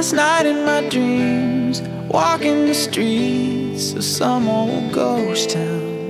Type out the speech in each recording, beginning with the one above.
last night in my dreams, walking the streets of some old ghost town.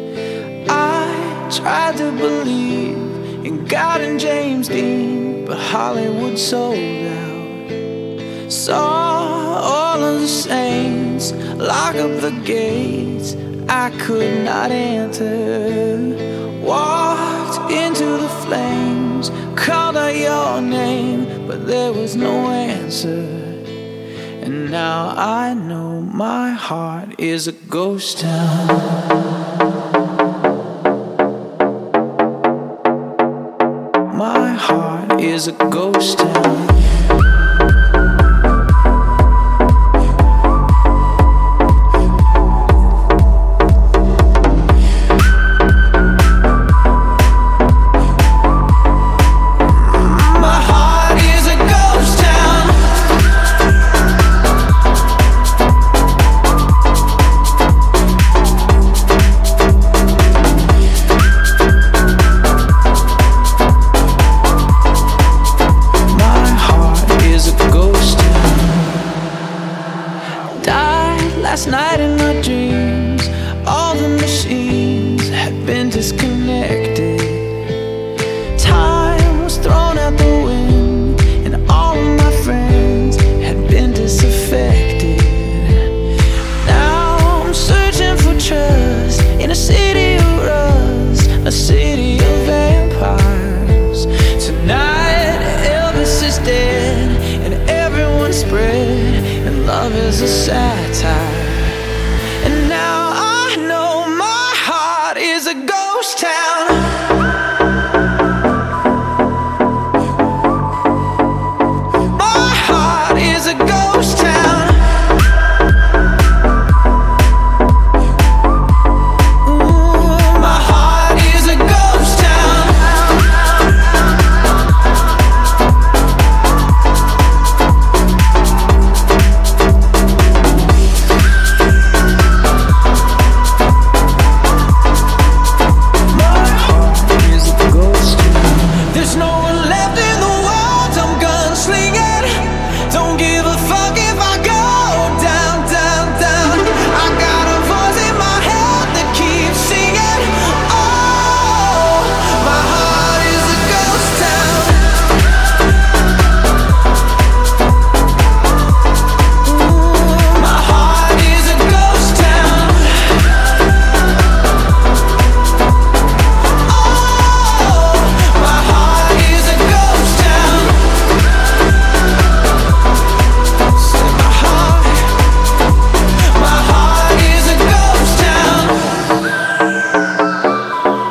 I tried to believe in God and James Dean, but Hollywood sold out. Saw all of the saints lock up the gates I could not enter. Walked into the flames, called out your name, but there was no answer. And now I know my heart is a ghost town. My heart is a ghost town. Last night in my dreams, all the machines had been disconnected. Time was thrown out the wind, and all of my friends had been disaffected. Now I'm searching for trust in a city of rust, a city of vampires. Tonight Elvis is dead, and everyone's spread, and love is a satire. And now I know my heart is a ghost town. My heart is a ghost town. Ooh, my heart is a ghost town.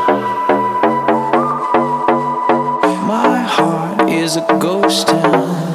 Is a ghost town.